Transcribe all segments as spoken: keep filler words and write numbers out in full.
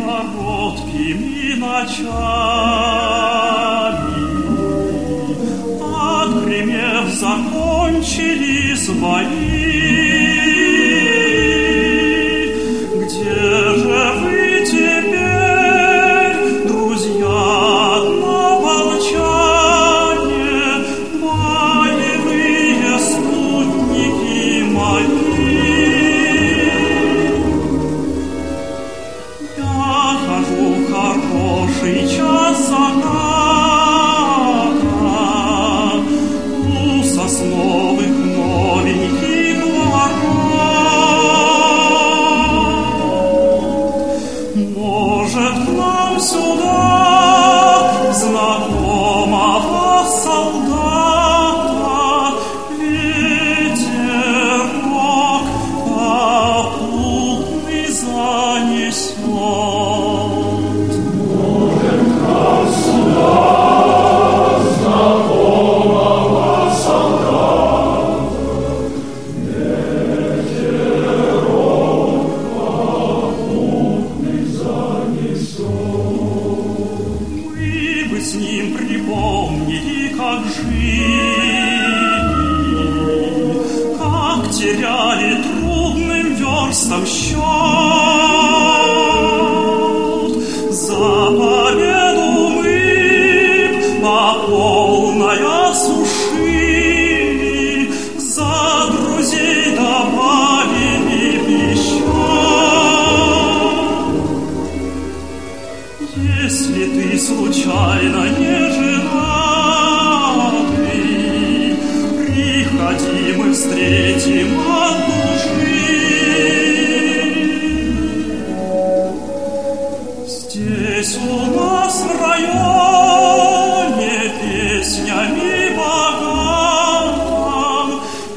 короткими ночами, отгремев, закончились бои. Где же вы теперь, друзья одноборчане, боевые спутники мои? Я хожу в хороший час заката у сосновых новеньких ворот. Может, к нам сюда знакомого солдата ветерок попутный занесет. С ним припомнили, как жили, как теряли трудным верстам счет. За победу мы по полной осушили, за друзей добавили еще. Если ты случайно не женатый, приходи, мы встретим от души. Здесь у нас в районе песнями богатым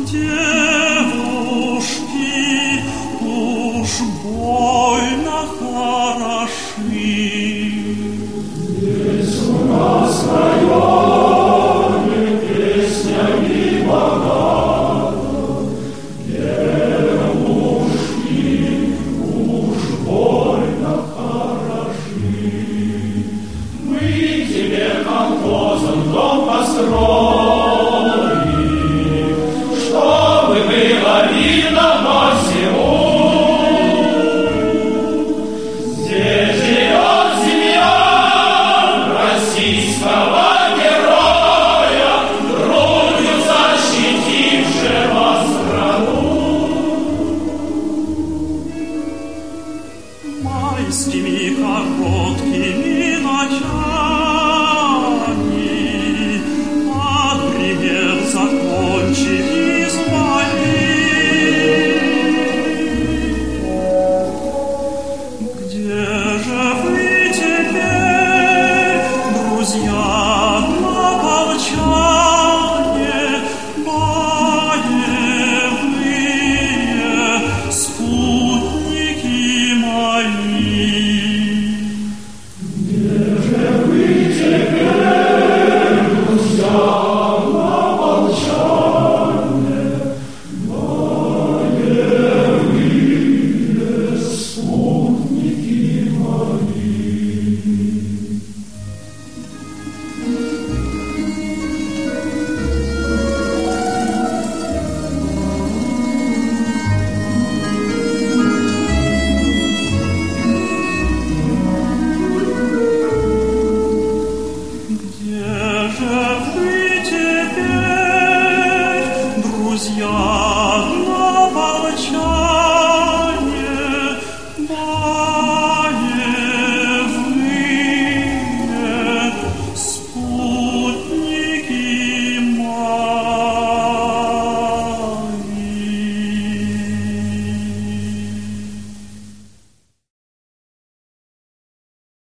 девушки уж больно хороши. Здесь у нас в районе песнями богатым девушки уж больно хороши. Мы тебе колхозом дом построим, чтобы было видно по всему. Здесь живет семья российского героя, грудью защитившего страну. Майскими короткими ночами